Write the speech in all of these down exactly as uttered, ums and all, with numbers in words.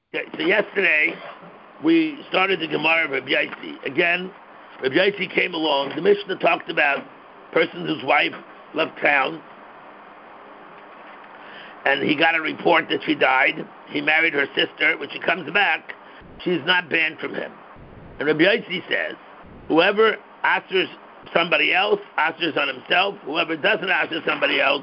Okay, so yesterday we started the Gemara of Rabbi Yaisi. Again, Rabbi Yaisi came along. The Mishnah talked about persons whose wife left town, and he got a report that she died. He married her sister. When she comes back, she's not banned from him. And Rabbi Yaisi says, whoever answers somebody else, answers on himself. Whoever doesn't answer somebody else,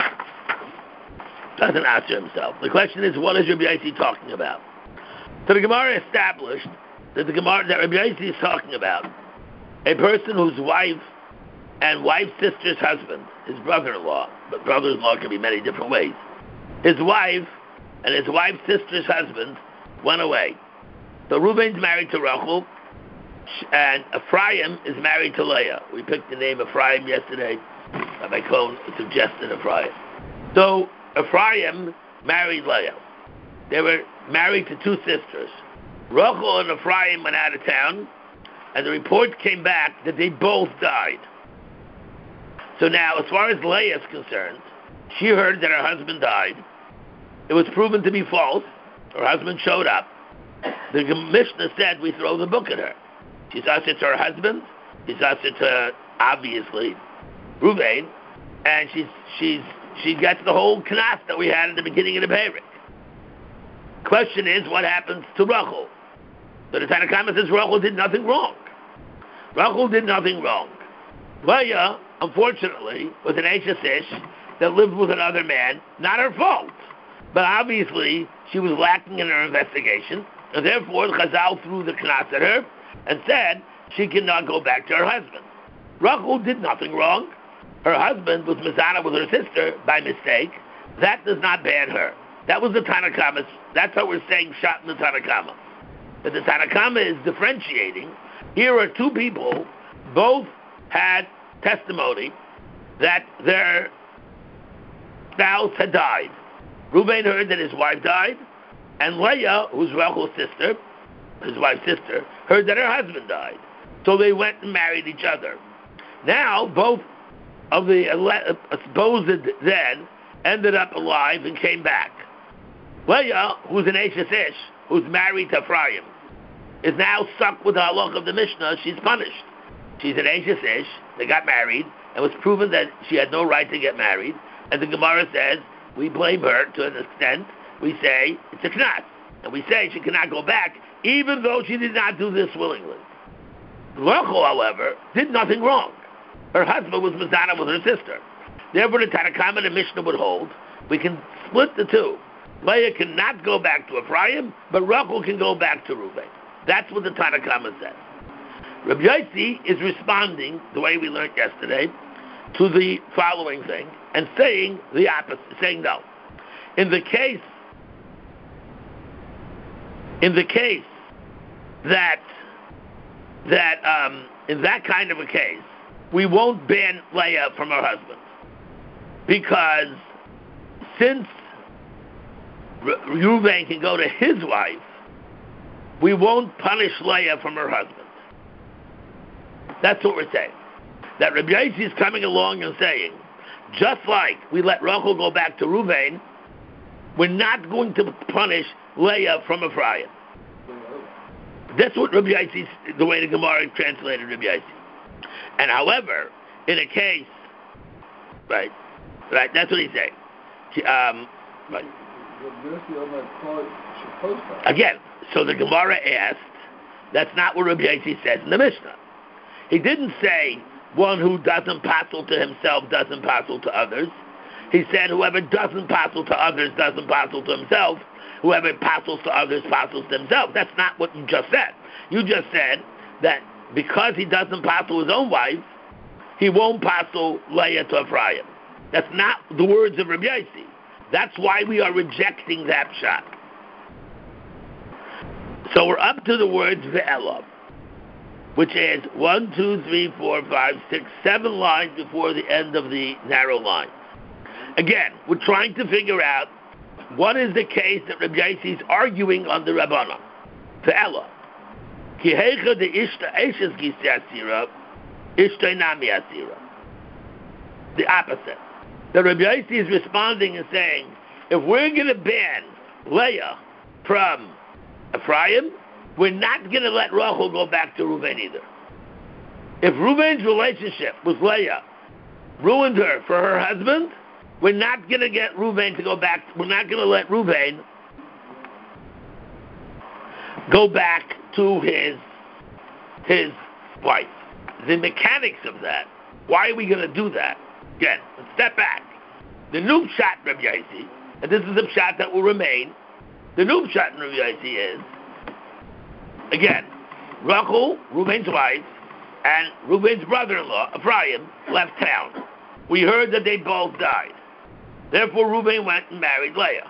doesn't answer himself. The question is, what is Rabbi Yaisi talking about? So the Gemara established that the Gemara that Rabbi Yaisi is talking about a person whose wife and wife's sister's husband, his brother-in-law, but brother-in-law can be many different ways. His wife and his wife's sister's husband went away. So Reuben's married to Rachel, and Ephraim is married to Leah. We picked the name Ephraim yesterday. Rabbi Cohn suggested Ephraim. So Ephraim married Leah. They were married to two sisters. Rachel and Ephraim went out of town, and the report came back that they both died. So now, as far as Leah is concerned, she heard that her husband died. It was proven to be false. Her husband showed up. The Mishnah said we throw the book at her. She's usher to her husband. She's usher to, obviously, Reuven, and she's she's she gets the whole knas that we had at the beginning of the Perek. Question is, what happens to Rachel? So the Tanna Kamma says Rachel did nothing wrong. Rachel did nothing wrong. Leah, unfortunately, was an Eshes Ish that lived with another man. Not her fault, but obviously she was lacking in her investigation, and therefore Chazal threw the knas at her and said she cannot go back to her husband. Rachel did nothing wrong. Her husband was mizana with her sister by mistake. That does not ban her. That was the Tanna Kamma. That's how we're saying shot in the Tanna Kamma. But the Tanna Kamma is differentiating. Here are two people, both had testimony that their spouse had died. Reuben heard that his wife died, and Leah, who's Rachel's sister, his wife's sister, heard that her husband died. So they went and married each other. Now, both of the supposed dead ended up alive and came back. Leah, who's an Eshes Ish, who's married to Ephraim, is now stuck with the halach of the Mishnah. She's punished. She's an Eshes Ish. They got married, and it was proven that she had no right to get married. And the Gemara says, we blame her to an extent. We say, it's a knas. And we say she cannot go back, even though she did not do this willingly. Rachel, however, did nothing wrong. Her husband was mizana with her sister. Therefore, the Tanna Kamma and the Mishnah would hold, we can split the two. Leah cannot go back to Ephraim, but Rachel can go back to Reuben. That's what the Tanna Kamma says. Rabbi Yaisi is responding, the way we learned yesterday, to the following thing, and saying the opposite, saying no. In the case, in the case that, that um, in that kind of a case, we won't ban Leah from her husband. Because since Reuven can go to his wife, we won't punish Leah from her husband. That's what we're saying. That Rabbi Yaisi is coming along and saying, just like we let Rachel go back to Reuven, we're not going to punish Leah from Ephraim. That's what Rabbi Yaisi, the way the Gemara translated Rabbi Yaisi. And however, in a case, right, right, that's what he's saying. Um, right. Again, so the Gemara asked, that's not what Rabbi Yaisi says in the Mishnah. He didn't say one who doesn't passel to himself doesn't passel to others. He said whoever doesn't passel to others doesn't passel to himself. Whoever passels to others passels to himself. That's not what you just said. You just said that because he doesn't passel his own wife, he won't passel Leah to Ephraim. That's not the words of Rabbi Yaisi. That's why we are rejecting that shot. So we're up to the words ve'elav, which is one, two, three, four, five, six, seven lines before the end of the narrow line. Again, we're trying to figure out what is the case that Rabbi Yaisi is arguing on the Rabbanan. Ve'elav. Ki heicha de ishta eshes gisi asira, ishta nami asira. The opposite. The Rabbi Yaisi is responding and saying, if we're going to ban Leah from Ephraim, we're not going to let Rachel go back to Reuven either. If Reuven's relationship with Leah ruined her for her husband, we're not going to get Reuven to go back. We're not going to let Reuven go back to his his wife. The mechanics of that. Why are we going to do that? Again, let's step back. The new shot, Rabbi Yossi, and this is the shot that will remain. The new shot in Rabbi Yossi is, again, Rachel, Reuven's wife, and Reuven's brother-in-law, Ephraim, left town. We heard that they both died. Therefore, Reuven went and married Leah.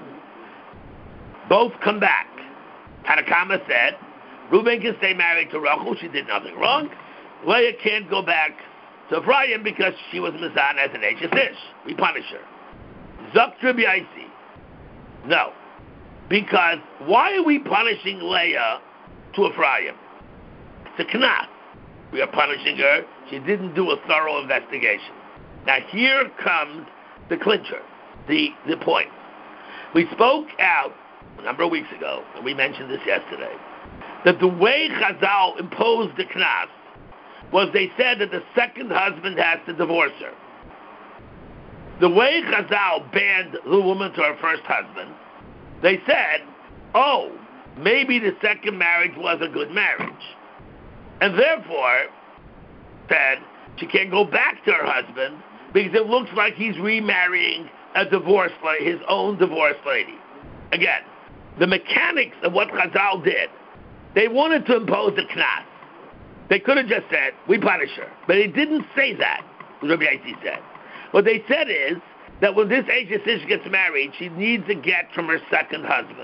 Both come back. Tanakama said, Reuven can stay married to Rachel. She did nothing wrong. Leah can't go back to Ephraim because she was Mizan as an Ashes Ish. We punish her. Zok Rabbi Yossi. No. Because why are we punishing Leah to Ephraim? It's a knas. We are punishing her. She didn't do a thorough investigation. Now here comes the clincher, the, the point. We spoke out a number of weeks ago, and we mentioned this yesterday, that the way Chazal imposed the knas was they said that the second husband has to divorce her. The way Chazal banned the woman to her first husband, they said, oh, maybe the second marriage was a good marriage. And therefore, said, she can't go back to her husband because it looks like he's remarrying a divorced lady, his own divorced lady. Again, the mechanics of what Chazal did, they wanted to impose a knas. They could have just said, we punish her. But they didn't say that, Rabbi Yossi said. What they said is that when this Ashes Ish gets married, she needs a get from her second husband.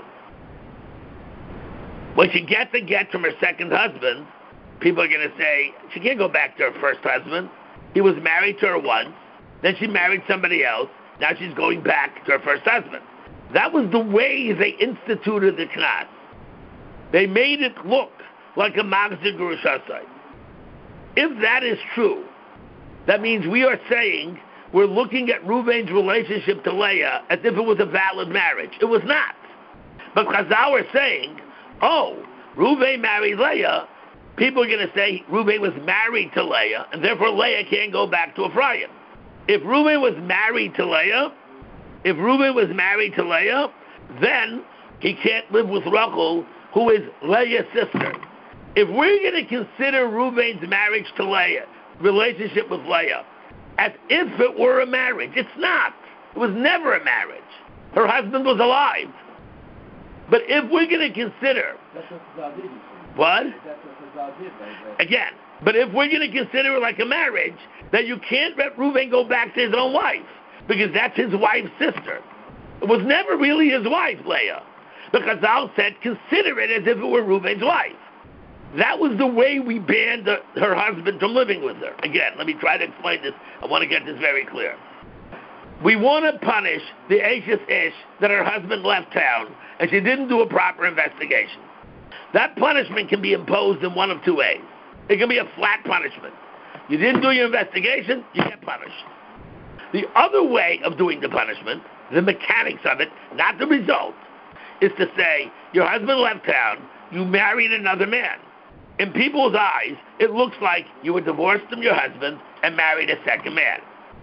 When she gets a get from her second husband, people are going to say, she can't go back to her first husband. He was married to her once, then she married somebody else, now she's going back to her first husband. That was the way they instituted the knas. They made it look like a magzir gurushasai. If that is true, that means we are saying we're looking at Reuven's relationship to Leah as if it was a valid marriage. It was not. But Chazal are saying, oh, Reuven married Leah, people are going to say Reuven was married to Leah, and therefore Leah can't go back to Ephraim. If Reuven was married to Leah, if Reuven was married to Leah, then he can't live with Rachel, who is Leah's sister. If we're going to consider Reuven's marriage to Leah, relationship with Leah, as if it were a marriage, it's not. It was never a marriage. Her husband was alive. But if we're going to consider... That's what Chazal did. What? That's what Chazal did, right? Again, but if we're going to consider it like a marriage, then you can't let Reuven go back to his own wife, because that's his wife's sister. It was never really his wife, Leah. Because Chazal said, consider it as if it were Reuven's wife. That was the way we banned the, her husband from living with her. Again, let me try to explain this. I want to get this very clear. We want to punish the Ashes Ish that her husband left town and she didn't do a proper investigation. That punishment can be imposed in one of two ways. It can be a flat punishment. You didn't do your investigation, you get punished. The other way of doing the punishment, the mechanics of it, not the result, is to say, your husband left town, you married another man. In people's eyes, it looks like you were divorced from your husband and married a second man.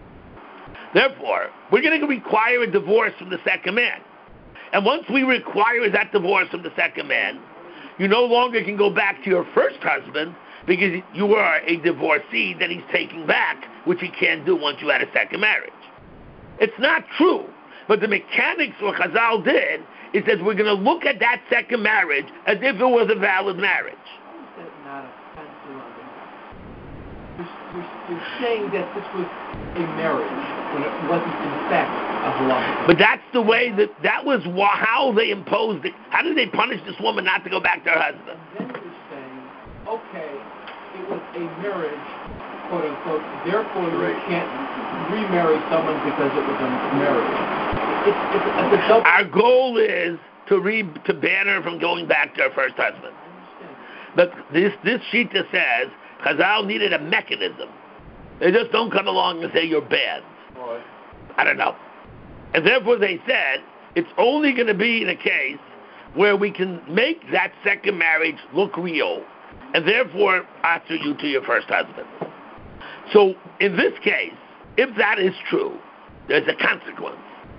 Therefore, we're going to require a divorce from the second man. And once we require that divorce from the second man, you no longer can go back to your first husband because you are a divorcee that he's taking back, which he can't do once you had a second marriage. It's not true, but the mechanics what Chazal did is that we're going to look at that second marriage as if it was a valid marriage. How is that not offensive on the you're, you're, you're saying that this was a marriage when it wasn't in fact a halacha. But that's the way that, that was wh- how they imposed it. How did they punish this woman not to go back to her husband? And then you're saying, okay, it was a marriage, quote unquote, therefore you can't remarry someone because it was a marriage. It's, it's, it's a double. Our goal is to re, to ban her from going back to her first husband. But this this Shita says Chazal needed a mechanism. They just don't come along and say you're bad. Right. I don't know. And therefore they said it's only going to be in a case where we can make that second marriage look real, and therefore answer you to your first husband. So in this case, if that is true, there's a consequence.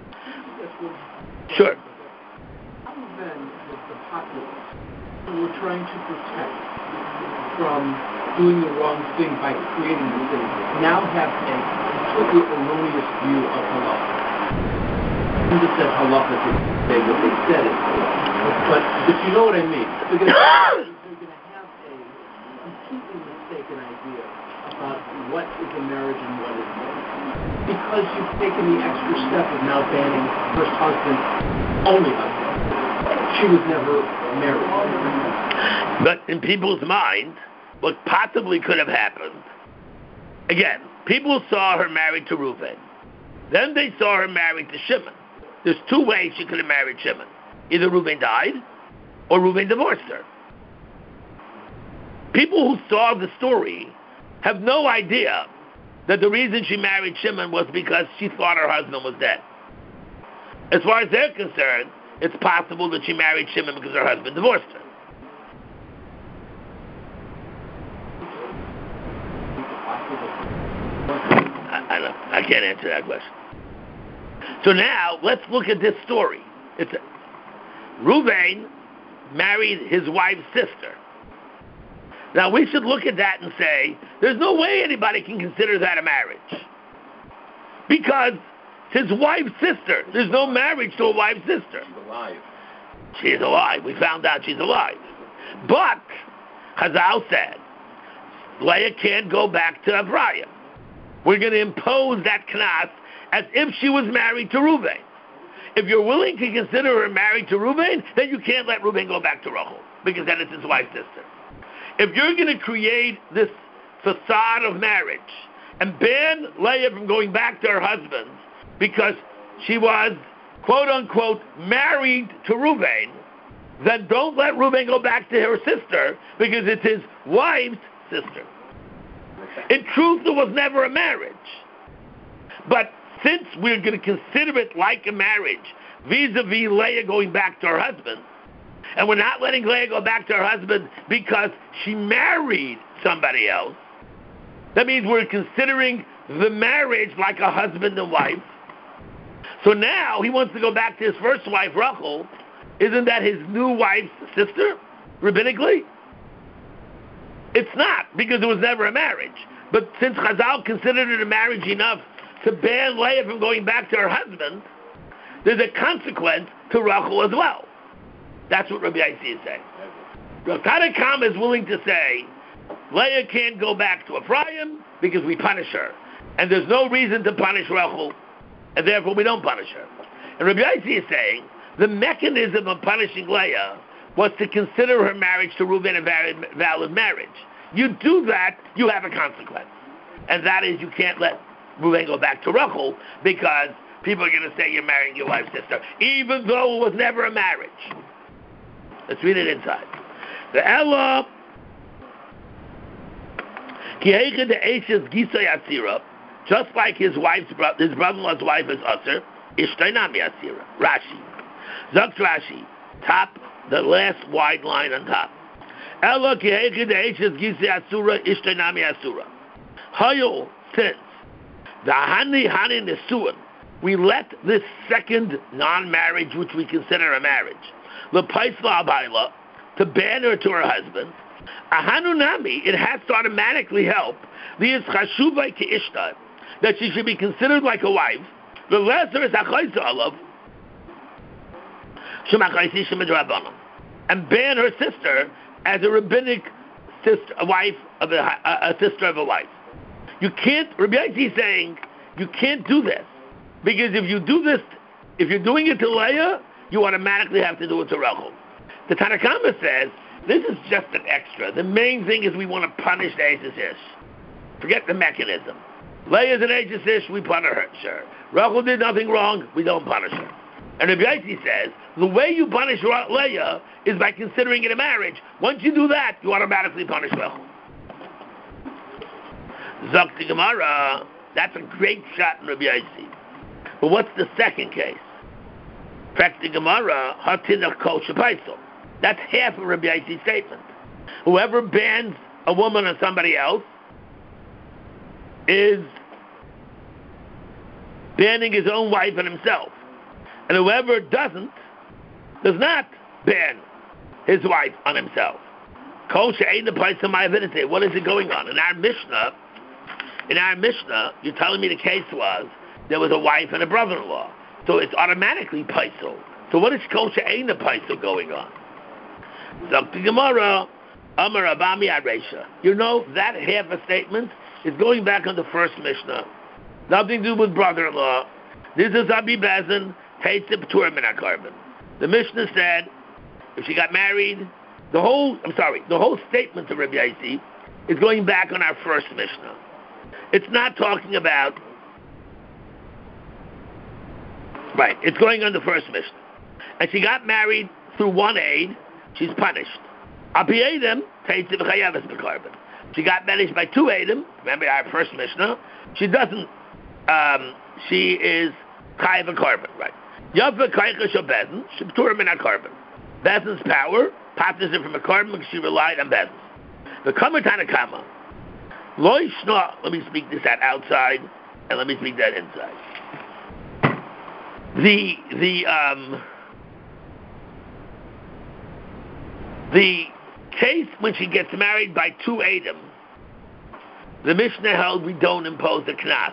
Sure. How then does the populace, who we're trying to protect from doing the wrong thing by creating the city, now have a completely erroneous view of halacha? You just said halacha to say what they said it, but if you know what I mean, they're going to have a completely mistaken idea about what is a marriage and what isn't. Because you've taken the extra step of now banning first husband, only husband. She was never married. But in people's mind, what possibly could have happened, again, people saw her married to Reuven. Then they saw her married to Shimon. There's two ways she could have married Shimon. Either Reuven died, or Reuven divorced her. People who saw the story have no idea that the reason she married Shimon was because she thought her husband was dead. As far as they're concerned, it's possible that she married Shimon because her husband divorced her. I, I, don't, I can't answer that question. So now, let's look at this story. It's a, Reuven married his wife's sister. Now, we should look at that and say, there's no way anybody can consider that a marriage. Because his wife's sister, there's no marriage to a wife's sister. She's alive. She's alive. We found out she's alive. But, Chazal said, Leah can't go back to Ephraim. We're going to impose that knas as if she was married to Reuven. If you're willing to consider her married to Reuven, then you can't let Reuven go back to Rachel, because then it's his wife's sister. If you're going to create this facade of marriage and ban Leah from going back to her husband because she was, quote unquote, married to Reuven, then don't let Reuven go back to her sister because it's his wife's sister. In truth, there was never a marriage. But since we're going to consider it like a marriage, vis-a-vis Leah going back to her husband, and we're not letting Leah go back to her husband because she married somebody else, that means we're considering the marriage like a husband and wife. So now he wants to go back to his first wife, Rachel. Isn't that his new wife's sister, rabbinically? It's not, because it was never a marriage. But since Chazal considered it a marriage enough to ban Leah from going back to her husband, there's a consequence to Rachel as well. That's what Rabbi Yossi is saying. Rav Tanakam is willing to say, Leah can't go back to Ephraim because we punish her. And there's no reason to punish Rachel, and therefore we don't punish her. And Rabbi Yossi is saying, the mechanism of punishing Leah was to consider her marriage to Reuven a valid, valid marriage. You do that, you have a consequence. And that is you can't let Reuven go back to Rachel because people are going to say you're marrying your wife's sister, even though it was never a marriage. Let's read it inside. The Ella, just like his wife's his brother-in-law's wife is Asir, Ishtainami Asira. Rashi. Zok Rashi. Top, the last wide line on top. Ella Kiheki the Eishes Gisi Asura Ishtainami Asura. Hayol, since the Hani Hani Nesuan, we let this second non-marriage, which we consider a marriage, L'Paisla Abayla, to ban her to her husband, Ahanunami, it has to automatically help the Chashuvai Keishta, that she should be considered like a wife. The lesser is Achaisa Alav, Shemachaisi Shemadrabanan, and ban her sister as a rabbinic sister, a wife of a, a, a sister of a wife. You can't, Rabbi Yossi is saying, you can't do this. Because if you do this, if you're doing it to Leah, you automatically have to do it to Rachel. The Tanakama says, this is just an extra. The main thing is we want to punish the Eishes Ish. Forget the mechanism. Leah is an Eishes Ish, we punish her. Sure. Rachel did nothing wrong, we don't punish her. And Rabbi Yossi says, the way you punish Leah is by considering it a marriage. Once you do that, you automatically punish Rachel. Zok Gemara, that's a great shot in Rabbi Yossi. But what's the second case? Fact the Gemara, Hatinach Kol Shapaisel. That's half of Rabbi Yaisi's statement. Whoever bans a woman on somebody else is banning his own wife and himself. And whoever doesn't, does not ban his wife on himself. Kol she'ein the place of my avidity. What is it going on? In our Mishnah, in our Mishnah, you're telling me the case was there was a wife and a brother-in-law. So it's automatically paisel. So what is kol she'ein the paisel going on? Dr. Gemara, Amar Abami Aresha. You know, that half a statement is going back on the first Mishnah. Nothing to do with brother-in-law. This is Abi Bezin, hates the P'tur min HaKarban. The Mishnah said, if she got married, the whole, I'm sorry, the whole statement of Rabbi Yaisi is going back on our first Mishnah. It's not talking about, right, it's going on the first Mishnah. And she got married through one aid, she's punished. Api Edom, hates the V'chayavis b'Karban. She got married by two Edom, remember our first Mishnah, she doesn't, um, she is Chayav Karban, right. Yafa Kaicha Bezin, Sheptur min HaKarban. Bezin's power passes it from a carbon because she relied on Bezin. The Kamer Tanakama, Lo Yishna, let me speak this out outside, and let me speak that inside. The, the, um, the case when she gets married by two Edom, the Mishnah held we don't impose the Knas.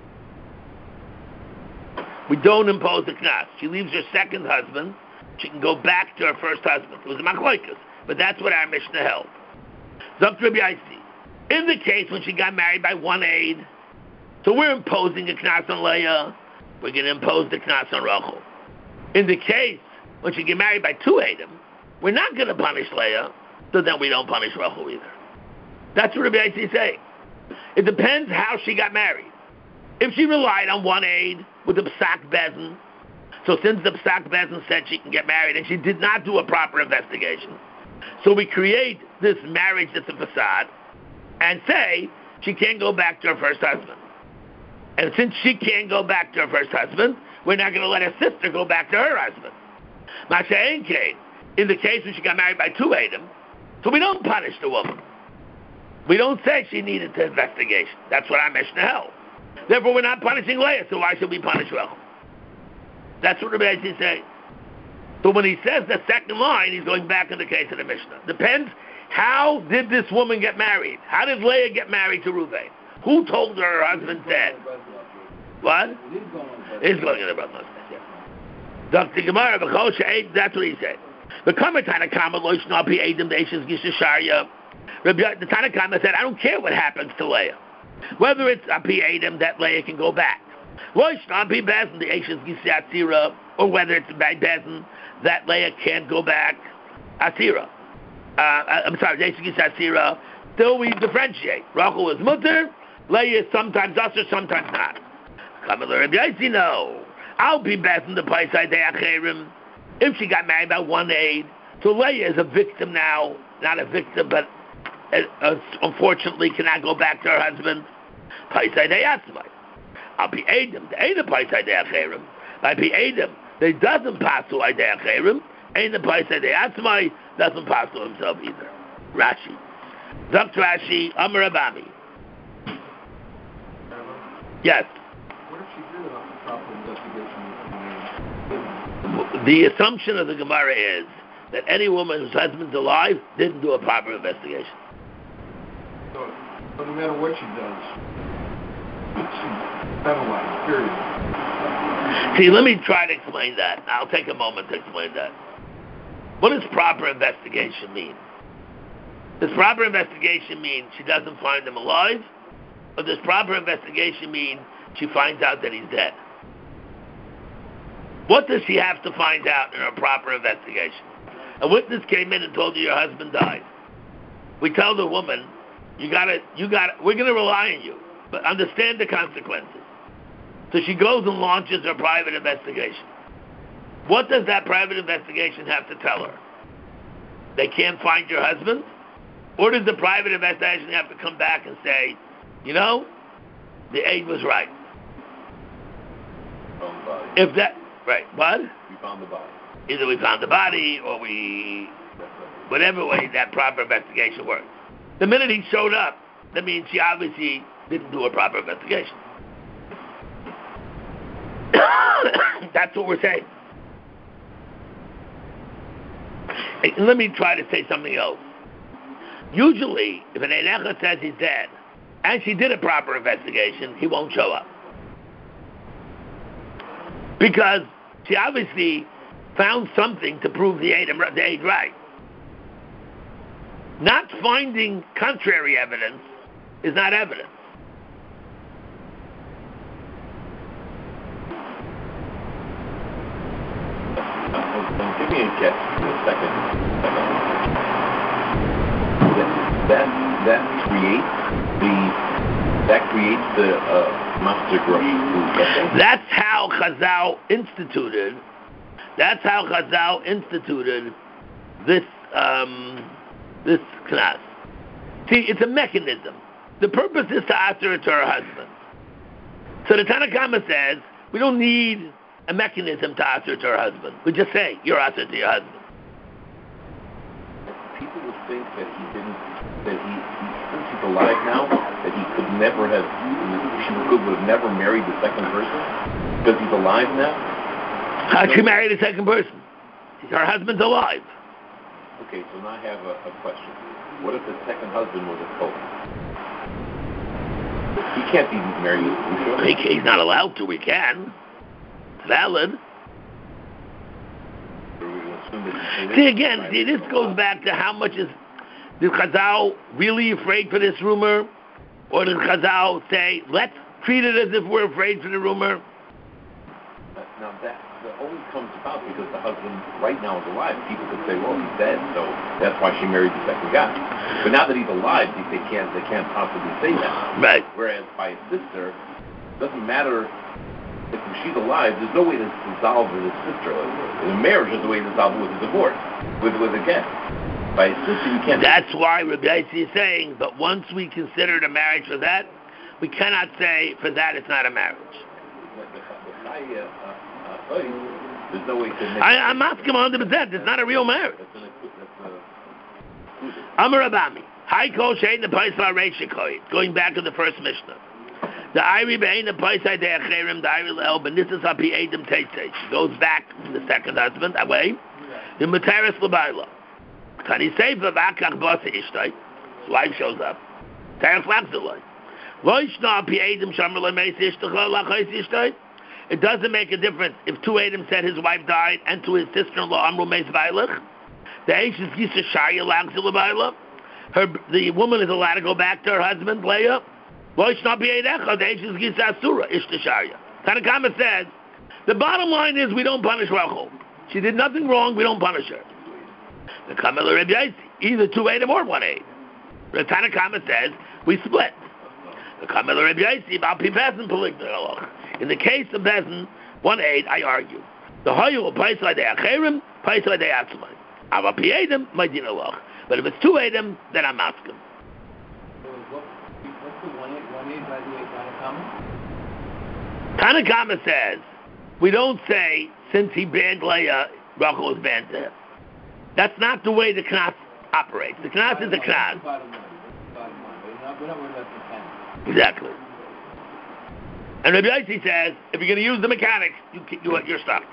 We don't impose the Knas. She leaves her second husband, she can go back to her first husband. It was a Machloikas, but that's what our Mishnah held. Zok Rabbi Yaisi. In the case when she got married by one aid, so we're imposing a Knas on Leah, we're going to impose the Knas on Rachel. In the case when she get married by two Edom, we're not going to punish Leah, so then we don't punish Rachel either. That's what Rabbi Yaisi is saying. It depends how she got married. If she relied on one aid with the Psak Bezin, so since the Psak Bezin said she can get married and she did not do a proper investigation, so we create this marriage that's a facade and say she can't go back to her first husband. And since she can't go back to her first husband, we're not going to let her sister go back to her husband. Masha'en Kane, in the case when she got married by two Edom, so we don't punish the woman. We don't say she needed the investigation. That's what our Mishnah held. Therefore, we're not punishing Leah, so why should we punish Rachel? That's what Rabbi Yaisi is saying. So when he says the second line, he's going back in the case of the Mishnah. Depends, how did this woman get married? How did Leah get married to Reuven? Who told her her husband's dead? What? He's going in the brother. Doctor Gemara, that's what he said. The Tanakama, the Tanakama said, I don't care what happens to Leah. Whether it's Api Edom that Leah can go back. Or whether it's by Bezin that Leah can't go back. Asira. Uh, I'm sorry, Asira. Still we differentiate. Rachel is mutter, Leah is sometimes us or sometimes not. No. I'll be Bezin the place I if she got married by one aid. So Leah is a victim now, not a victim, but uh, uh, unfortunately cannot go back to her husband. I'll be Adam. The Adam Paisai De Acherim. I'll be Adam. They doesn't pass to Ide Acherim. Ain't the Paisai De Atzmai doesn't pass to himself either. Rashi. Zok Rashi, Amar Abami. Yes. What if she did a proper investigation? The assumption of the Gemara is that any woman whose husband's alive didn't do a proper investigation. So, so no matter what she does, she's penalized, period. See, let me try to explain that. I'll take a moment to explain that. What does proper investigation mean? Does proper investigation mean she doesn't find him alive? Or does proper investigation mean she finds out that he's dead? What does she have to find out in her proper investigation? A witness came in and told you your husband died. We tell the woman, you gotta, you gotta, we're gonna rely on you, but understand the consequences. So she goes and launches her private investigation. What does that private investigation have to tell her? They can't find your husband? Or does the private investigation have to come back and say, you know, the aide was right? If that, right, what? found the body. Either we found the body or we, whatever way that proper investigation works. The minute he showed up, that means she obviously didn't do a proper investigation. That's what we're saying. And let me try to say something else. Usually, if an Einecha says he's dead, and she did a proper investigation, he won't show up. Because she obviously found something to prove the aid, the aid right. Not finding contrary evidence is not evidence. Give me a guess for a second. That that creates the that creates the uh, master grush. That's how Chazal instituted. That's how Chazal instituted this um, this class. See, it's a mechanism. The purpose is to answer it to her husband. So the Tanna Kama says we don't need a mechanism to answer to her husband. We just say you're answer to your husband. People would think that he didn't, that he, since he's alive now, that he could never have, she could would have never married the second person because he's alive now. How she married a second person? Her husband's alive. Okay, so now I have a, a question. What if the second husband was a Kohen? He can't be married with Gusha. He, he's not allowed to. We can. It's valid. See again, see, this goes back to how much is did Chazal really afraid for this rumor, or did Chazal say let's treat it as if we're afraid for the rumor? Now that, that only comes about because the husband right now is alive. People could say, well, he's dead, so that's why she married the second guy. But now that he's alive, they, they can't they can't possibly say that. Right. Whereas by a sister, it doesn't matter. If she's alive, there's no way to dissolve with his sister. In a marriage, there's a way to dissolve with a divorce, with with a get. By a sister, you can't. That's why Rabbi Yossi is saying, but once we consider the marriage for that, we cannot say for that it's not a marriage. There's no way to make I, I'm asking one hundred percent. It's not a real marriage. Amar Abami. Hi, Kol Shein the Paisla Reishikoy. Going back to the first Mishnah. The Iri Bein the Paisai De Acherim the Iri Leo Benisas Api Edom Teitei. She goes back to the second husband that way. The Materis Labaila. Can he say for Vakach Bosa Ishtay? His wife shows up. Terech Lachzalai. Loishna Api Edom Shamarla Meis Ishtachla Lachais Ishtay. It doesn't make a difference if two Edom said his wife died and to his sister-in-law Amru Meis Vailach. The Eish is Gisa Shaya Lachzalabaila. Her the woman is allowed to go back to her husband, Leah. Tanna Kama says, the bottom line is we don't punish Rachel. She did nothing wrong, we don't punish her. The Kamala Rebbe Yossi, either two Edom or one Eid. The Tanna Kama says, we split. The Kamala Rebbe Yossi, about Bezin Poligna. In the case of Bezin, one Eid, I argue. The Hoyu, Paisai De Acherim, Paisai De Atzmai. Ava Pi Edom, my Dina Loch. But if it's two Edom, then I'm asking. Tanna Kama says, we don't say, since he banned Leah, Rachel is banned to him. That's not the way the Knas operates. The Knas is a Knas. Exactly. And Rabbi Yossi says, if you're going to use the mechanics, you, you, you're stuck.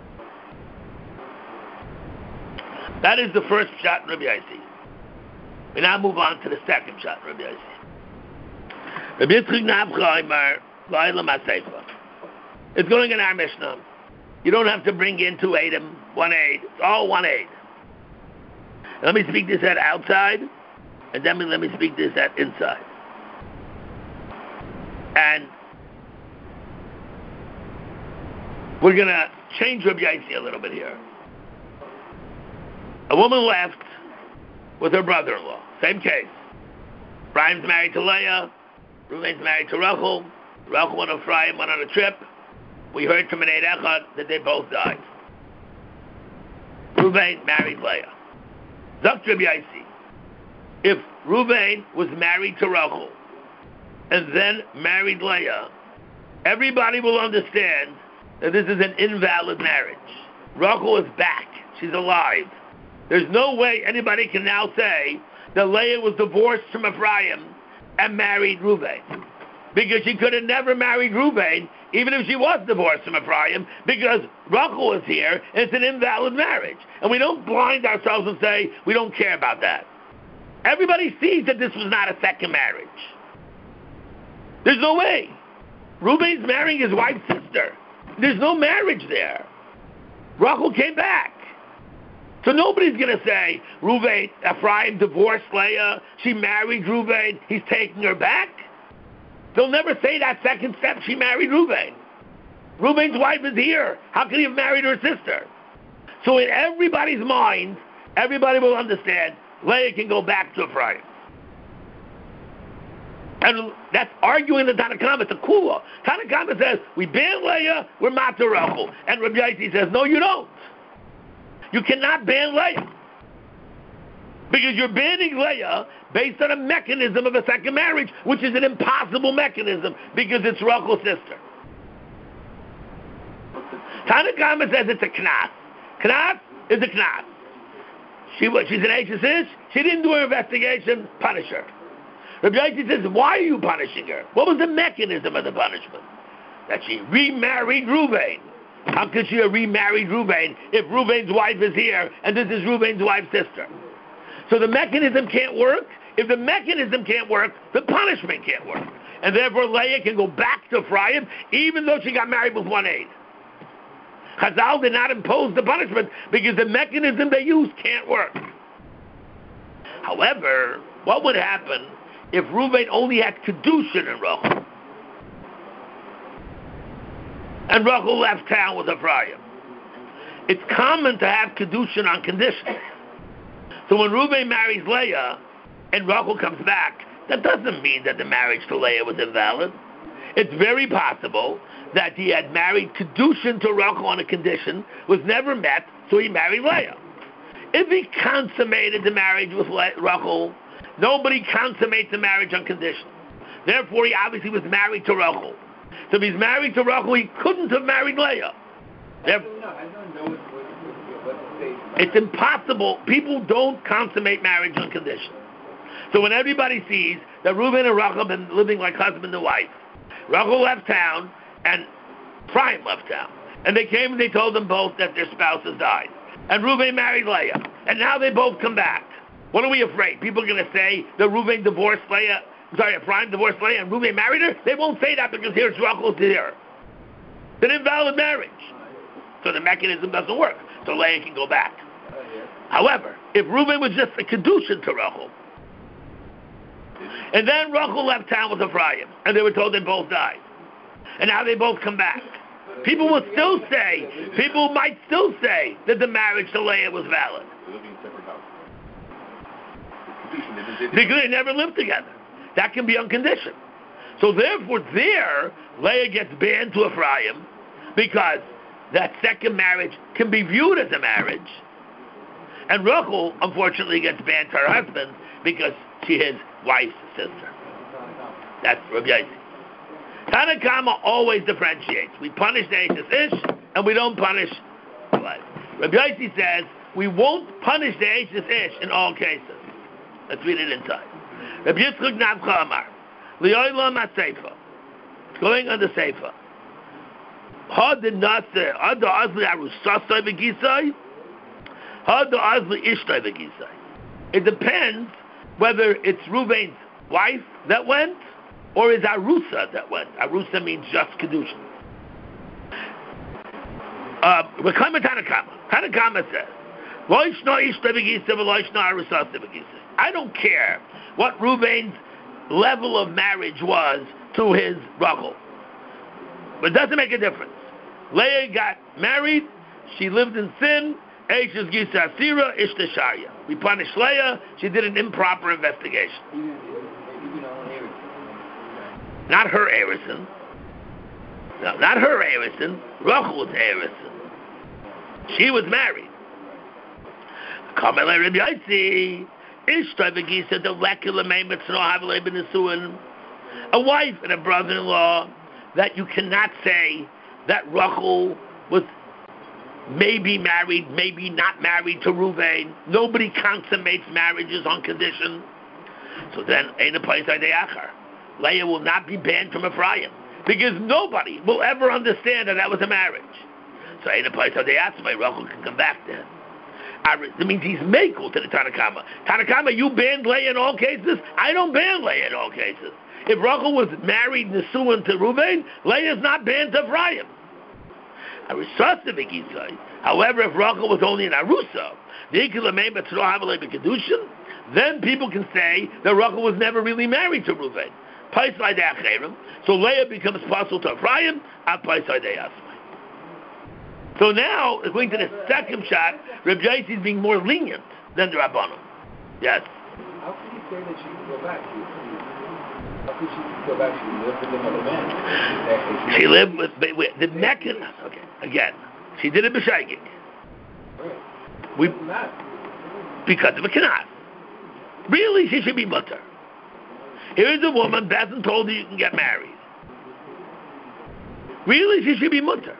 That is the first shot in Rabbi Yossi. We now move on to the second shot in Rabbi Yossi. Rabbi Yitzchak Navcha Laila Maseifa. It's going in our Mishnah. You don't have to bring in two Edom, one Eid. It's all one Eid. Let me speak this at outside, and then let me speak this at inside. And we're going to change Rabbi Yossi a little bit here. A woman left with her brother-in-law. Same case. Brian's married to Leah. Reuven's married to Rachel. Rachel went on Ephraim, went on a trip. We heard from an Eid Echad that they both died. Reuven married Leah. Zok Rabbi Yossi. If Reuven was married to Rachel and then married Leah, everybody will understand that this is an invalid marriage. Rachel is back. She's alive. There's no way anybody can now say that Leah was divorced from Ephraim and married Reuven. Because she could have never married Reuven, even if she was divorced from Ephraim, because Rachel is here, and it's an invalid marriage. And we don't blind ourselves and say, we don't care about that. Everybody sees that this was not a second marriage. There's no way. Reuben's marrying his wife's sister. There's no marriage there. Rachel came back. So nobody's going to say, Reuven, Ephraim divorced Leah, she married Reuven, he's taking her back. They'll never say that second step, she married Reuven. Reuben's wife is here. How could he have married her sister? So in everybody's mind, everybody will understand, Leah can go back to Ephraim. And that's arguing the Tanakhama. It's a kula. Tanakhama says, we ban Leah, we're matar Rachel. And Rabbi Yossi says, no, you don't. You cannot ban Leah. Because you're banning Leah based on a mechanism of a second marriage, which is an impossible mechanism because it's Rachel's sister. Tanakhama says it's a knas. Knas is a knas. She, she's an H S Ish. She didn't do her investigation, punish her. Rabbi Yossi says, why are you punishing her? What was the mechanism of the punishment? That she remarried Reuven. How could she have remarried Reuven if Reuven's wife is here and this is Reuven's wife's sister? So the mechanism can't work. If the mechanism can't work, the punishment can't work. And therefore Leah can go back to Ephraim even though she got married with one aid. Chazal did not impose the punishment because the mechanism they used can't work. However, what would happen if Reuven only had Kedushin in Rachel? And Rachel left town with Ephraim. It's common to have Kedushin on conditions. So when Reuven marries Leah and Rachel comes back, that doesn't mean that the marriage to Leah was invalid. It's very possible that he had married Kedushin to Rachel on a condition, was never met, so he married Leah. If he consummated the marriage with Le- Rachel, nobody consummates the marriage on condition. Therefore, he obviously was married to Rachel. So if he's married to Rachel, he couldn't have married Leah. Therefore, it's impossible. People don't consummate marriage on condition. So when everybody sees that Reuven and Rachel have been living like husband and wife, Rachel left town and Ephraim left town. And they came and they told them both that their spouses died. And Reuven married Leah. And now they both come back. What are we afraid? People are going to say that Reuven divorced Leah, sorry, Ephraim divorced Leah and Reuven married her? They won't say that because here's Rachel's here. It's an invalid marriage. So the mechanism doesn't work. So Leah can go back. However, if Reuven was just a Kedushin to Rachel, and then Rachel left town with Ephraim, and they were told they both died, and now they both come back, people will still say, people might still say that the marriage to Leah was valid. Because they never lived together. That can be on condition. So therefore there, Leah gets banned to Ephraim, because that second marriage can be viewed as a marriage. And Rachel, unfortunately, gets banned to her husband because she is wife's sister. That's Rabbi Yossi. Tanakhama always differentiates. We punish the H S Ish, and we don't punish the wife. Rabbi Yossi says, we won't punish the H S Ish in all cases. Let's read it inside. Rabbi Yitzchak Navcha Amar, Li'olam HaSeifa. It's going on the Seifa. Had the Naseh, had the Azli Arusasai V'Gisai, had the Azli Ishtai V'Gisai. It depends whether it's Reuven's wife that went, or is Arusa that went. Arusa means just Kedushin. Uh, we're coming to Tanakhama. Tanakhama says, I don't care what Reuven's level of marriage was to his Rachel. But it doesn't make a difference. Leah got married, she lived in sin, Eishes Gisa Asira, Ishta Sharia. We punished Leah, she did an improper investigation. Not her Erison. No, not her Erison. Rachel's Erison. She was married. Kamele Rabbi Yossi, Ishta V'Gisa the Lekula Meimitz no Havle Ben Nisuin. A wife and a brother-in-law that you cannot say that Rachel was maybe married, maybe not married to Ruvain. Nobody consummates marriages on condition. So then, Ein Place Achar. Leah will not be banned from Ephraim because nobody will ever understand that that was a marriage. So Ein Place Achar, Rachel can come back to him. That means he's Mekel to the Tanakama. Tanakama, you banned Leah in all cases? I don't ban Leah in all cases. If Rachel was married Nesuin to Ruvain, Leah is not banned to Ephraim. However, if Rachel was only an Arusa, then people can say that Rachel was never really married to Ruvain. So Leah becomes possible to Ephraim. So now, according to the second shot, Reb Yaisi is being more lenient than the Rabbanim. Yes. How can you say that she can go back? How could she go back? She lived with another man. She lived with, with the Meccan. Okay, again, she did it b'shaygig. Right. We because of a kanas. Really, she should be mutter. Here's a woman. Bethan told her you can get married. Really, she should be mutter.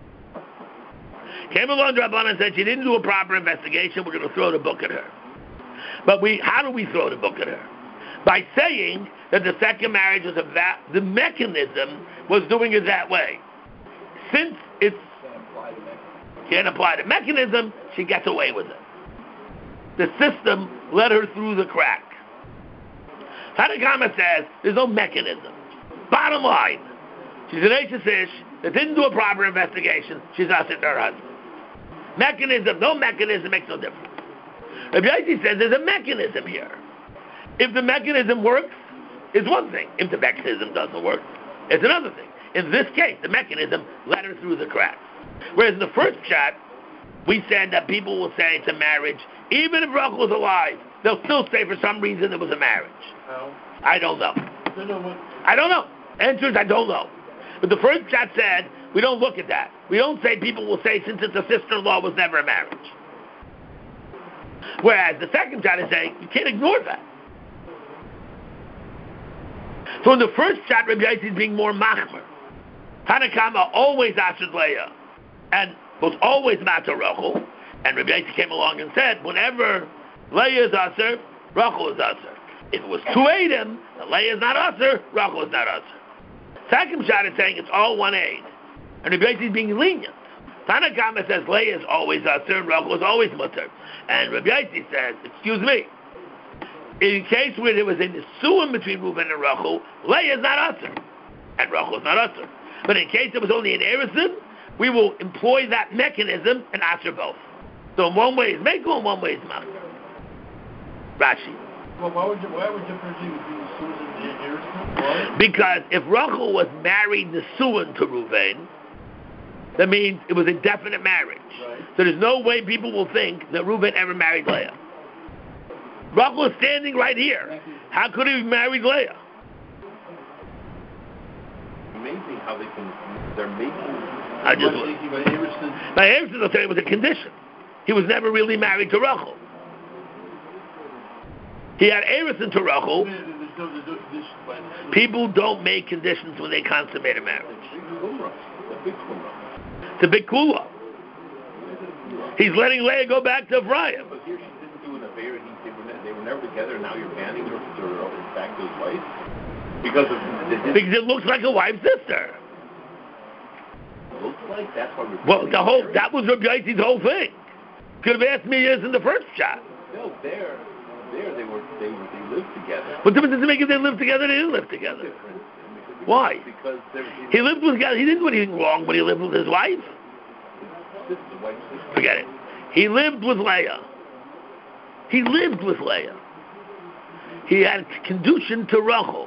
Came along to Rabbanan and said she didn't do a proper investigation. We're going to throw the book at her. But we, how do we throw the book at her? By saying that the second marriage was a va- the mechanism was doing it that way. Since it's can't apply the mechanism, she gets away with it. The system let her through the crack. Tanakama says there's no mechanism. Bottom line, she's an Eishes Ish that didn't do a proper investigation. She's not sitting her husband. Mechanism, no mechanism makes no difference. Rabbi Yaisi says there's a mechanism here. If the mechanism works, it's one thing. If the mechanism doesn't work, it's another thing. In this case, the mechanism let her through the cracks. Whereas in the first shot, we said that people will say it's a marriage. Even if Rachel was alive, they'll still say for some reason it was a marriage. How? I don't know. don't know what. I don't know. Answer is I don't know. But the first shot said, we don't look at that. We don't say people will say since it's a sister-in-law was never a marriage. Whereas the second shot is saying, you can't ignore that. So in the first shot, Rabbi Yaisi is being more machmer. Tanakama always answered Leah and was always matter Rachel. And Rabbi Yaisi came along and said, whenever Leah is aser, Rachel is aser. If it was two Adam, Leah is not aser, Rachel is not aser. Second shot is saying it's all one aid. And Rabbi Yaisi is being lenient. Tanakama says Leah is always aser and Rachel is always mutter. And Rabbi Yaisi says, excuse me, in case where there was a nesuim between Reuben and Rachel, Leah is not aser, and Rachel is not aser. But in case there was only an erison, we will employ that mechanism and aser both. So in one way is Mekel, in one way is Machmer. Rashi. Well, why would you, why would you differentiate between nesuim and erison? Because if Rachel was married nesuim to Reuven, that means it was a definite marriage. Right. So there's no way people will think that Reuven ever married Leah. Rachel is standing right here. How could he have married Leah? Amazing how they can, they're making... I just... By erison. By erison, they'll say it was a condition. He was never really married to Rachel. He had erison to Rachel. People don't make conditions when they consummate a marriage. It's a big kula. He's letting Leah go back to Ephraim. But here she didn't do an affair, and he, they, were, ne- they were never together, and now you're banning her to her back to his wife? Because of the, Because it looks like a wife's sister. Looks like that's what we're Well, the whole that was Rabbi Yaisi's whole thing. Could have asked me years in the first shot. No, there, there they were, they were, they lived together. What difference does it make if they lived together? They didn't live together. Different. Why? Because there was He lived with he didn't do anything wrong when he lived with his wife. sister, wife's sister. Forget it. He lived with Leah. He lived with Leah. He had conducion to Rachel.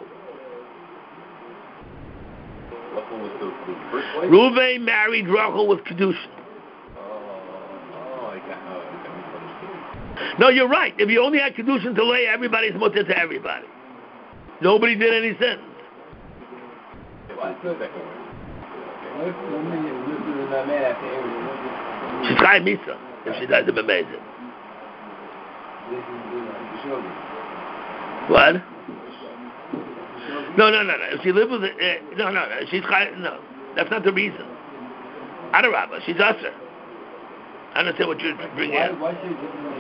Rachel was the, the first wife? Reuven married Rachel with kedushin. Oh, oh, I got, oh, I got misunderstood. No, you're right. If you only had kedushin to Leah, everybody's mutter to everybody. Nobody did any sins. That's the second one. What if the woman lived with that man after erison? She's Chai Misa if she does it amazing. What? No, no, no, no. If she lived with it, uh, no, no, no. She's Chai, no. That's not the reason. Adarabba, she's usher. I understand what you're bringing why, out. why say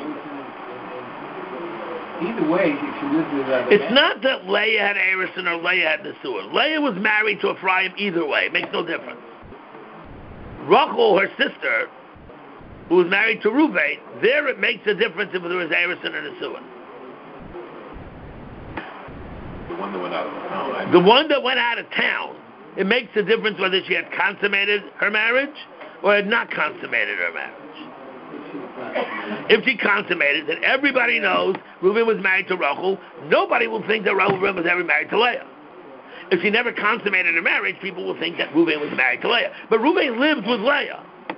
either way, if she lives with uh, It's not that Leah had Erison or Leah had Nesuah. Leah was married to Ephraim either way. It makes no difference. Rachel, her sister, who was married to Reuven, there it makes a difference if there was Erison or Nesuah. The one that went out of town. I mean. The one that went out of town, it makes a difference whether she had consummated her marriage or had not consummated her marriage. If she consummated, then everybody knows Reuben was married to Rachel. Nobody will think that Reuben was ever married to Leah. If she never consummated her marriage, people will think that Reuben was married to Leah. But Reuben lived with Leah.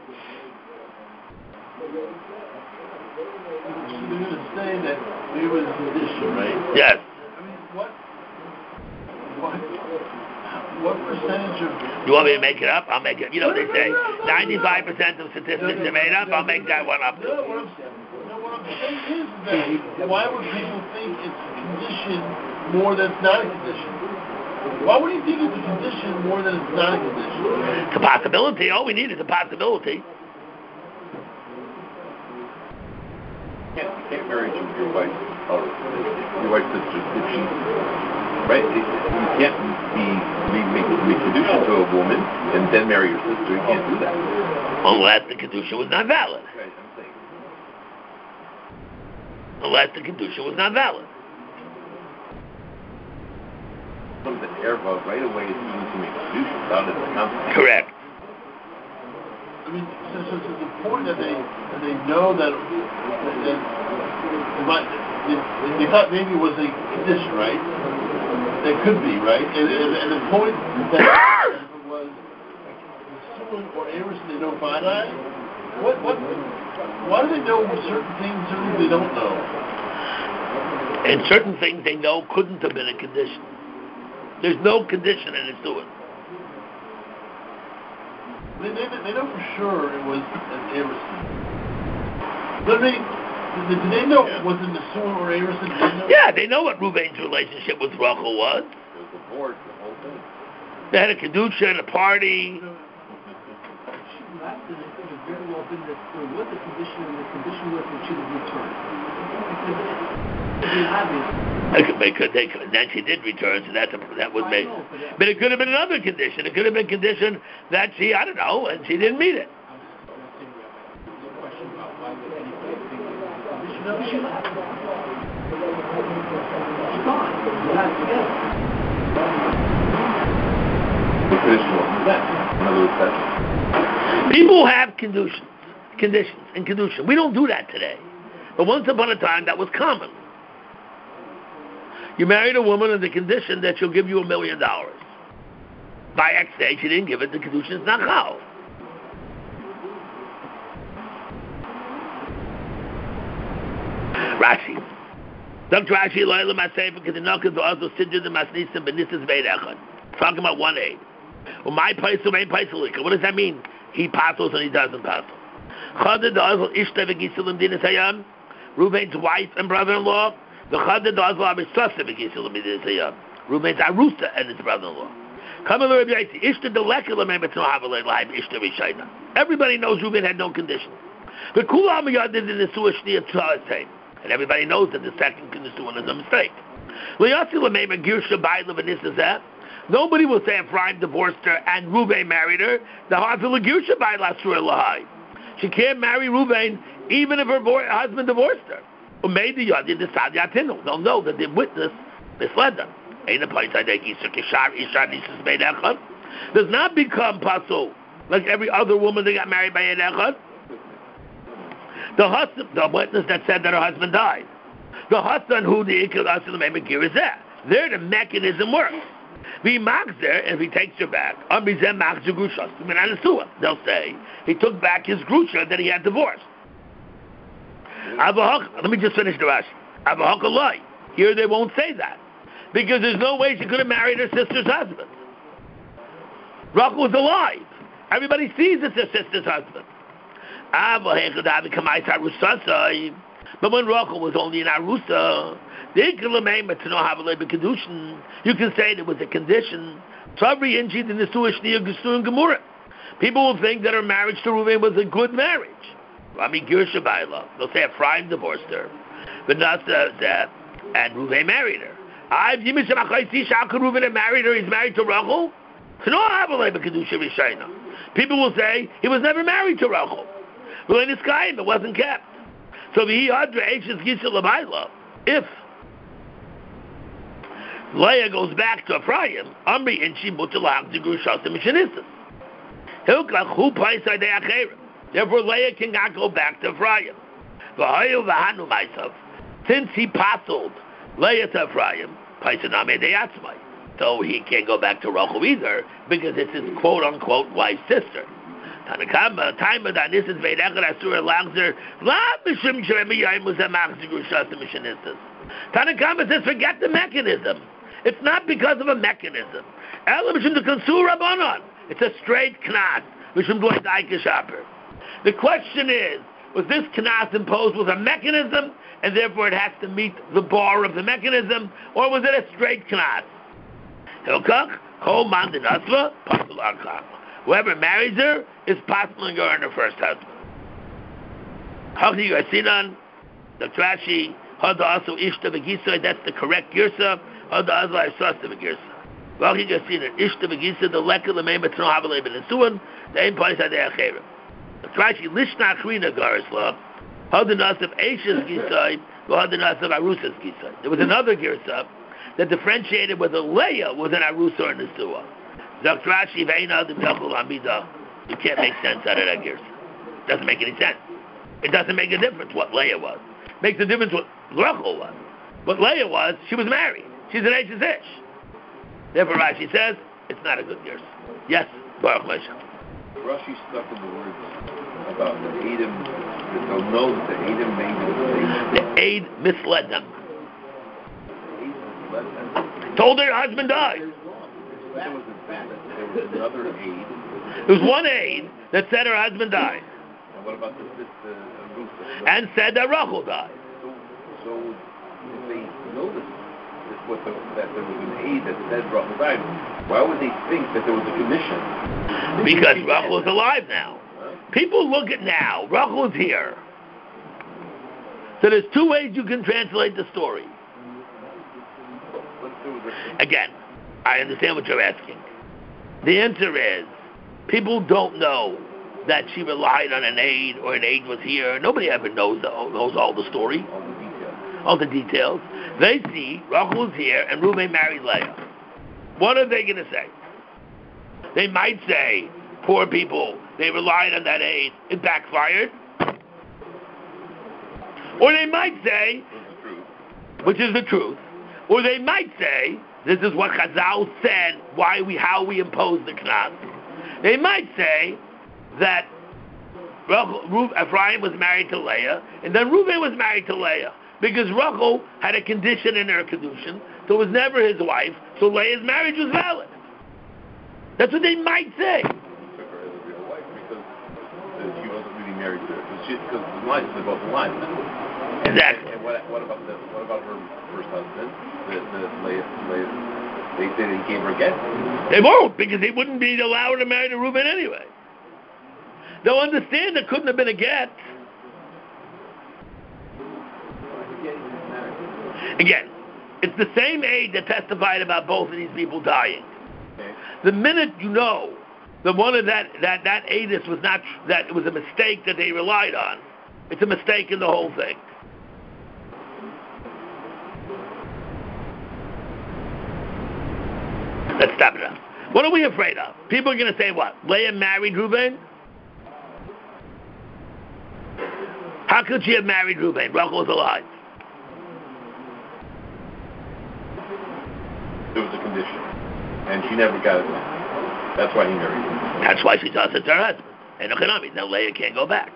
So they're going to say that we was condition, right? Yes. I mean, what, what, what percentage of... You want me to make it up? I'll make it. You know what they say, ninety-five percent of statistics are made up. I'll make that one up. No, what I'm, no, what I'm saying is that why would people think it's a condition more than it's not a condition? Why would you think it's a condition more than it's not a condition? It's a possibility. All we need is a possibility. You can't, you can't marry your, your wife's or your wife's sister if she, right? It, you can't be, be make, make kedusha to a woman and then marry your sister. You can't do that. Unless the kedusha was not valid. Right, I'm saying. Unless the kedusha was not valid. Comes an erva right away as soon as you make kedusha without it constant. Correct. I mean, so, so to the point that they that they know that that, that they, might, they, they thought maybe it was a condition, right? That could be, right? And, and, and the point that it was Nesuah or Erison they don't finite. What what? Why do they know certain things, certain things they don't know? And certain things they know couldn't have been a condition. There's no condition in Nesuah. They, they, they know for sure it was an Erison. But they, did they know Yeah. was it Nesuah or Erison? Did they know? Yeah, they know what Reuben's relationship with Rachel was. It was the board, the whole thing. They had a kedusha and a party. She left, and it could have very well been that there was a condition, and the condition was that she would return. Because it would be obvious. They could, they could, they could. And then she did return, so that's a, that would make. But it could have been another condition. It could have been a condition that she, I don't know, and she didn't meet it. She left. She's gone. We're not together. The condition wasn't met. In other words, that's People have conditions, conditions and condition. We don't do that today. But once upon a time, that was common. You married a woman on the condition that she'll give you a million dollars. By X day, she didn't give it. The condition is not chal. Rashi. Doctor Rashi, Loyal Masefa, Kedinokas, also Sidra the Masnisim, Benisas Veid Echad. Talking about one aid. Well, my place, my place, what does that mean? He passes and he doesn't pass. Chadad Azal Ishta V'Gisilim Dinas Hayam, Reuven's wife and brother-in-law. The Chadad Azal Abisasa V'Gisilim Dinas Hayam, Reuven's Arusa and his brother-in-law. Everybody knows Reuben had no condition. And everybody knows that the second condition is a mistake. Nobody will say Ephraim divorced her and Reuben married her. She can't marry Reuben even if her husband divorced her. They'll know that the witness misled them. Does not become pasul like every other woman that got married by an echad. The husband, the witness that said that her husband died. The husband who the ikil asil me'mekir is there. There the mechanism works. He marks there, and if he takes her back, they'll say he took back his grusha that he had divorced. Let me just finish the Rashi. Here they won't say that. Because there's no way she could have married her sister's husband. Rachel was alive. Everybody sees it's her sister's husband. But when Rachel was only in Arusa, you can say there was a condition. People will think that her marriage to Reuben was a good marriage. Rami Girsha Baila. They'll say Ephraim divorced her, but not the, the and Reuven married her. I've Yimish Machaisi Shaka Reuven married her. He's married to Rachel. People will say he was never married to Rachel. Well, in this guy, it wasn't kept. So if Leah goes back to Ephraim, Amri and she mutalag to Grushas and Mishanistas. Therefore, Leah cannot go back to Ephraim. Since he pasoled Leah to Ephraim, so he can't go back to Rachel either because it's his quote-unquote wife's sister. Tanakama, time of that this is Veidachar Asur Lagzer, La Mishim Sheremiyayim Muzamach Zigushas and Mishanistas. Tanakama says, forget the mechanism. It's not because of a mechanism. Ela Mishim the Kansur Rabbanon. It's a straight knas. Mishim Goy Daika Shaper. The question is, was this knas imposed with a mechanism, and therefore it has to meet the bar of the mechanism, or was it a straight knas? Hilkach, Kol Man Dinasva, Pasul Arkach. Whoever marries her is possibly her and her first husband. Hakni Garsinan, the Trashi, Hada also Ishta V'Gisai, that's the correct Girsa, Hada Azla Sasta V'Girsa. Hakni Garsinan, Ishta V'Gisai, the Lekka, the Mei Matron Havalei Ben Nesuan, the Ein Pais Hadei Acherim. The Trashi, Lishna Achrina Garisla, Hada Nasif Eishes Gisai, Hada Nasif Arusas Gisai. There was another Girsa that differentiated whether Leah was an Arusa or Nesua. You can't make sense out of that gears. Doesn't make any sense. It doesn't make a difference what Leah was. Makes a difference what Rachel was. What Leah was, she was married. She's an Eishes Ish. Therefore Rashi says, it's not a good gears. Yes, Baruch Lesha. Rashi stuck in the words about the Edom, that they'll know that the Edom made a mistake. The aid misled them. The Edom misled them. Told her husband died. There was, a, there was another aid. There was one aid that said her husband died. And what about this, this uh, Ruth? And said that Rachel died. So, so if they noticed this, what the, that there was an aid that said Rachel died, why would they think that there was a commission? Because Rachel is alive now. Huh? People look at now. Rachel is here. So there's two ways you can translate the story. Again, I understand what you're asking. The answer is, people don't know that she relied on an aid or an aid was here. Nobody ever knows the, knows all the story, all the details. All the details. They see Rachel is here and Reuben married Leah. What are they going to say? They might say, poor people, they relied on that aid, it backfired. Or they might say, which is the truth. Or they might say, this is what Chazal said, why we, how we impose the Knas. They might say that Rachel, Ephraim was married to Leah, and then Reuben was married to Leah, because Rachel had a condition in her Kedushin, so it was never his wife, so Leah's marriage was valid. That's what they might say. She took her as a real wife, because she wasn't really married to her, because the lines, they're both alive now. Exactly. And what, what about the, what about her first husband? The, the Leah, Leah, they said he gave her a get. They won't, because they wouldn't be allowed to marry to Reuben anyway. They'll understand there couldn't have been a get. Again, it's the same aid that testified about both of these people dying. Okay. The minute you know that one of that that that aidus was not, that it was a mistake that they relied on, it's a mistake in the whole thing. Let's stop it up. What are we afraid of? People are going to say what? Leah married Reuben? How could she have married Reuben? Rachel was alive. There was a condition, and she never got it back. That's why he married her. That's why she thought it's her husband. And Economy. Now Leah can't go back.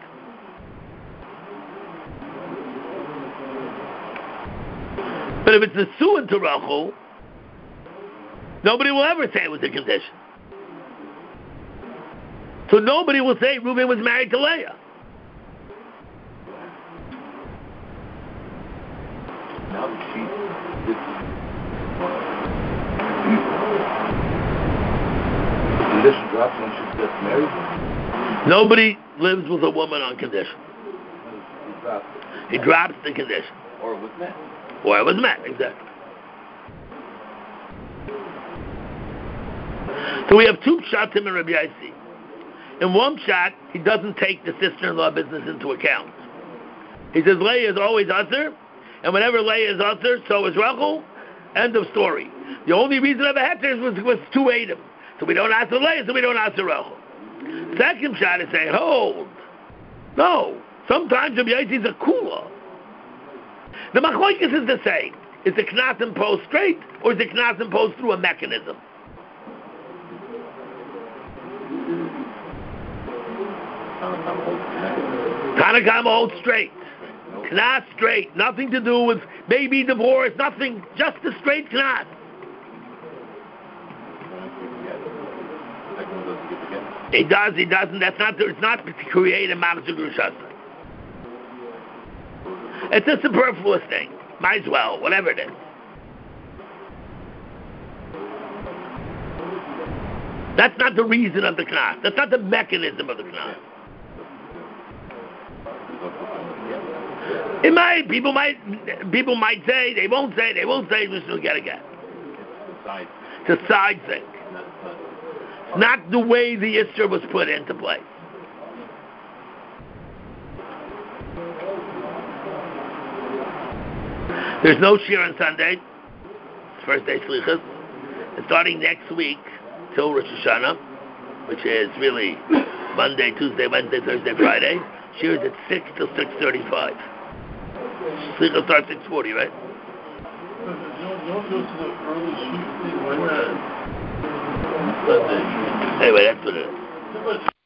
But if it's a suin to Rachel, nobody will ever say it was a condition. So nobody will say Reuben was married to Leah. Now that she did the condition drops when she gets married. Nobody lives with a woman on condition. He drops the condition. Or it was met. Or it was met, exactly. So we have two pshatim in Rabbi Yossi. In one shot, he doesn't take the sister-in-law business into account. He says Leah is always usher, and whenever Leah is usher, so is Rachel. End of story. The only reason of a heter was was to aid him. So we don't answer Leah, so we don't answer Rachel. Second shot is saying, hold. No. Sometimes Rabbi Yossi is a kula. The machlokes is the same. Is the knas imposed straight, or is the knas imposed through a mechanism? Tanakama holds straight. Knas straight. Nothing to do with baby divorce, nothing. Just a straight knas. He does, he doesn't. That's not, it's not to create a Mamzer Grushasa. It's a superfluous thing. Might as well, whatever it is. That's not the reason of the knas. That's not the mechanism of the knas. It might, people might, people might say, they won't say, they won't say, we still get a get. It's a side thing. Not the way the Isser was put into place. There's no shir on Sunday. It's first day Slichas. It's starting next week till Rosh Hashanah, which is really Monday, Tuesday, Wednesday, Thursday, Friday. Shir is at six till six thirty-five. Slichas starts six forty, right? No, no, go to the early shoot thing when uh, Sunday. Anyway, that's what it is.